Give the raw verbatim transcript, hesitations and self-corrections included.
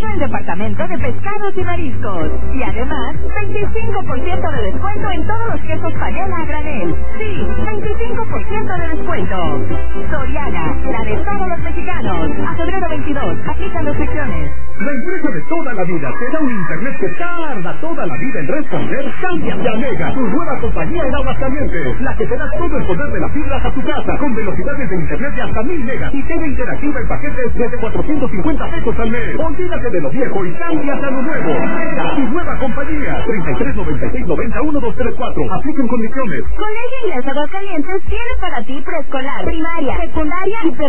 todo el departamento de pescados y mariscos. Y además, veinticinco por ciento de descuento en todos los quesos panela a granel. Sí, veinticinco por ciento de descuento. Soriana, la de todos los mexicanos. A febrero veintidós, aplican restricciones. La empresa de toda la vida te da un internet que tarda toda la vida en responder. Cámbiate a Mega, tu nueva compañía en Aguascalientes, la que te da todo el poder de la fibra a tu casa, con velocidades de internet de hasta mil megas y T V interactiva en paquetes desde cuatrocientos cincuenta pesos al mes. Olvídate de lo viejo y cámbiate a lo nuevo. Mega, tu nueva compañía. treinta y tres noventa y seis noventa uno dos tres cuatro. Aplican condiciones. Colegio Inglés Aguascalientes tiene para ti preescolar, primaria, secundaria y